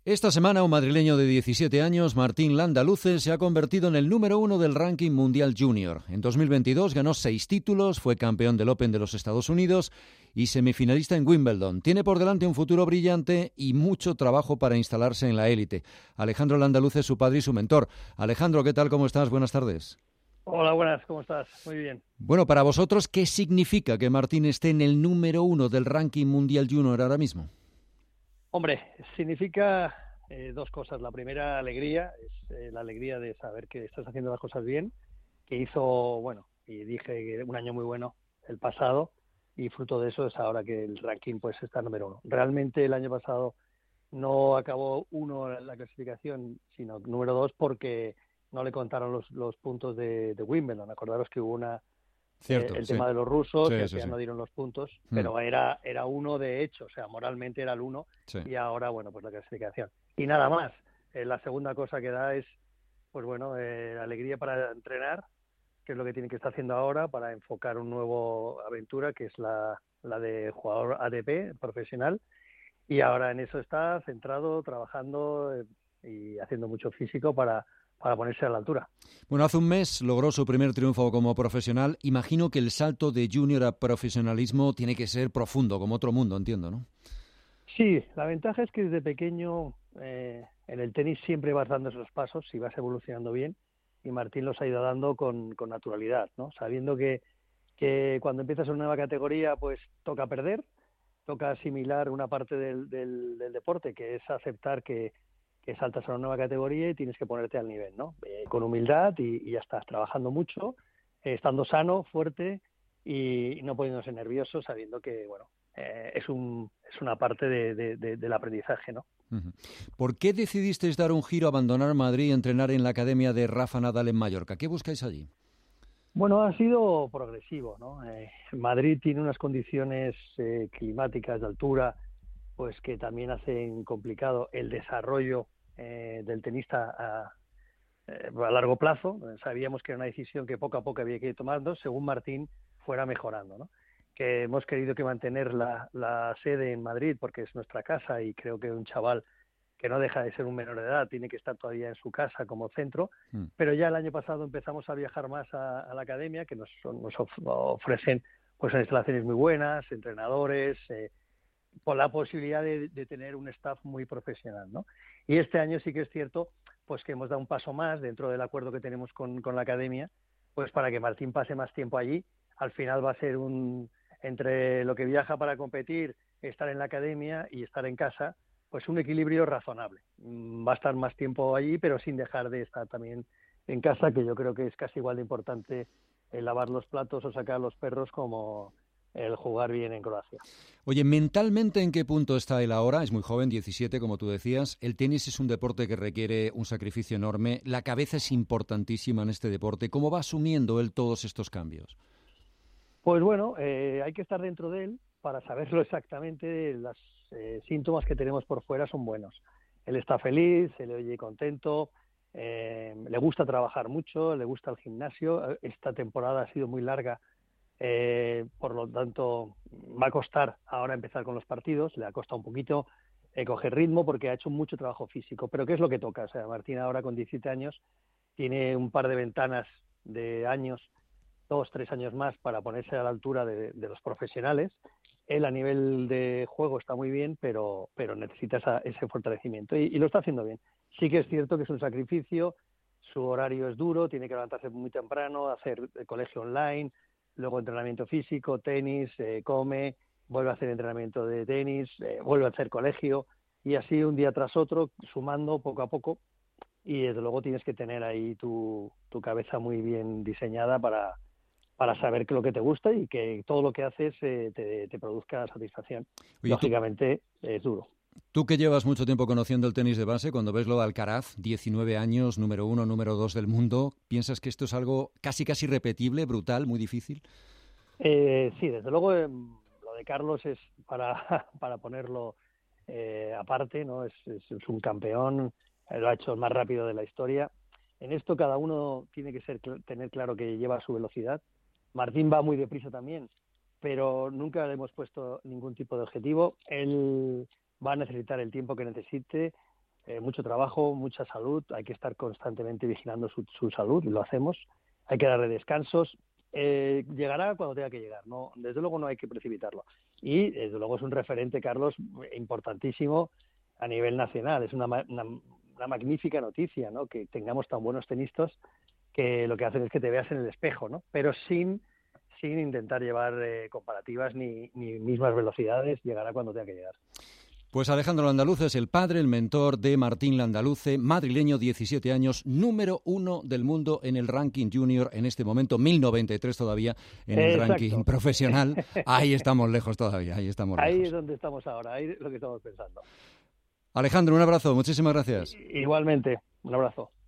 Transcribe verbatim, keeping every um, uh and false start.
Esta semana un madrileño de diecisiete años, Martín Landaluce, se ha convertido en el número uno del ranking mundial junior. En dos mil veintidós ganó seis títulos, fue campeón del Open de los Estados Unidos y semifinalista en Wimbledon. Tiene por delante un futuro brillante y mucho trabajo para instalarse en la élite. Alejandro Landaluce es su padre y su mentor. Alejandro, ¿qué tal? ¿Cómo estás? Buenas tardes. Hola, buenas, ¿cómo estás? Muy bien. Bueno, para vosotros, ¿qué significa que Martín esté en el número uno del ranking mundial junior ahora mismo? Hombre, significa eh, dos cosas. La primera, alegría, es eh, la alegría de saber que estás haciendo las cosas bien, que hizo, bueno, y dije que un año muy bueno el pasado, y fruto de eso es ahora que el ranking pues está número uno. Realmente el año pasado no acabó uno en la clasificación, sino número dos porque no le contaron los, los puntos de, de Wimbledon. Acordaros que hubo una Cierto, eh, el sí. tema de los rusos, Sí, que al sí, final sí. no dieron los puntos, Mm. pero era era uno de hecho, o sea, moralmente era el uno, Sí. y ahora, bueno, pues la clasificación. Y nada más. Eh, la segunda cosa que da es, pues bueno, eh, alegría para entrenar, que es lo que tiene que estar haciendo ahora para enfocar un nuevo aventura, que es la, la de jugador A T P profesional, y ahora en eso está centrado, trabajando eh, y haciendo mucho físico para, para ponerse a la altura. Bueno, hace un mes logró su primer triunfo como profesional. Imagino que el salto de junior a profesionalismo tiene que ser profundo, como otro mundo, entiendo, ¿no? Sí, la ventaja es que desde pequeño eh, en el tenis siempre vas dando esos pasos y vas evolucionando bien, y Martín los ha ido dando con, con naturalidad, ¿no? Sabiendo que, que cuando empiezas una nueva categoría pues toca perder, toca asimilar una parte del, del, del deporte, que es aceptar que, que saltas a una nueva categoría y tienes que ponerte al nivel, ¿no? Eh, con humildad y, y ya estás, trabajando mucho, eh, estando sano, fuerte y, y no poniéndose nervioso, sabiendo que, bueno, eh, es, un, es una parte de, de, de, del aprendizaje, ¿no? Uh-huh. ¿Por qué decidisteis dar un giro, abandonar Madrid y entrenar en la academia de Rafa Nadal en Mallorca? ¿Qué buscáis allí? Bueno, ha sido progresivo, ¿no? Eh, Madrid tiene unas condiciones eh, climáticas de altura, pues que también hacen complicado el desarrollo eh, del tenista a, eh, a largo plazo. Sabíamos que era una decisión que poco a poco había que ir tomando según Martín fuera mejorando, ¿no? Que hemos querido que mantener la, la sede en Madrid porque es nuestra casa, y creo que un chaval que no deja de ser un menor de edad tiene que estar todavía en su casa como centro, mm. pero ya el año pasado empezamos a viajar más a, a la academia, que nos, nos ofrecen pues instalaciones muy buenas, entrenadores, eh, con la posibilidad de, de tener un staff muy profesional, ¿no? Y este año sí que es cierto pues que hemos dado un paso más dentro del acuerdo que tenemos con, con la academia, pues para que Martín pase más tiempo allí. Al final va a ser un, entre lo que viaja para competir, estar en la academia y estar en casa, pues un equilibrio razonable. Va a estar más tiempo allí, pero sin dejar de estar también en casa, que yo creo que es casi igual de importante el lavar los platos o sacar los perros como el jugar bien en Croacia. Oye, mentalmente, ¿en qué punto está él ahora? Es muy joven, diecisiete, como tú decías. El tenis es un deporte que requiere un sacrificio enorme. La cabeza es importantísima en este deporte. ¿Cómo va asumiendo él todos estos cambios? Pues bueno, eh, hay que estar dentro de él para saberlo exactamente. Los eh, síntomas que tenemos por fuera son buenos. Él está feliz, se le oye contento, eh, le gusta trabajar mucho, le gusta el gimnasio. Esta temporada ha sido muy larga, eh, por lo tanto va a costar ahora empezar con los partidos. Le ha costado un poquito eh, coger ritmo porque ha hecho mucho trabajo físico. Pero ¿qué es lo que toca? O sea, Martín ahora con diecisiete años tiene un par de ventanas de años, dos, tres años más para ponerse a la altura de, de los profesionales. Él a nivel de juego está muy bien, pero, pero necesita esa, ese fortalecimiento y, y lo está haciendo bien. Sí que es cierto que es un sacrificio, su horario es duro, tiene que levantarse muy temprano, hacer colegio online, luego entrenamiento físico, tenis, eh, come, vuelve a hacer entrenamiento de tenis, eh, vuelve a hacer colegio, y así un día tras otro, sumando poco a poco, y desde luego tienes que tener ahí tu, tu cabeza muy bien diseñada para para saber que lo que te gusta y que todo lo que haces eh, te, te produzca satisfacción. Oye, lógicamente tú, es duro. Tú que llevas mucho tiempo conociendo el tenis de base, cuando ves lo de Alcaraz, diecinueve años, número uno, número dos del mundo, ¿piensas que esto es algo casi casi repetible, brutal, muy difícil? Eh, sí, desde luego eh, lo de Carlos es para, para ponerlo eh, aparte, ¿no? Es, es, es un campeón, eh, lo ha hecho el más rápido de la historia. En esto cada uno tiene que ser, tener claro que lleva su velocidad. Martín va muy deprisa también, pero nunca le hemos puesto ningún tipo de objetivo. Él va a necesitar el tiempo que necesite. eh, mucho trabajo, mucha salud, hay que estar constantemente vigilando su, su salud, y lo hacemos, hay que darle descansos, eh, llegará cuando tenga que llegar, no, desde luego no hay que precipitarlo. Y desde luego es un referente, Carlos, importantísimo a nivel nacional, es una, una, una magnífica noticia, ¿no?, que tengamos tan buenos tenistas que lo que hacen es que te veas en el espejo, ¿no?, pero sin sin intentar llevar eh, comparativas ni, ni mismas velocidades, llegará cuando tenga que llegar. Pues Alejandro Landaluce es el padre, el mentor de Martín Landaluce, madrileño, diecisiete años, número uno del mundo en el ranking junior en este momento, mil noventa y tres todavía en el Exacto. ranking profesional. Ahí estamos lejos todavía, ahí estamos lejos. Ahí es donde estamos ahora, ahí es lo que estamos pensando. Alejandro, un abrazo, muchísimas gracias. Igualmente, un abrazo.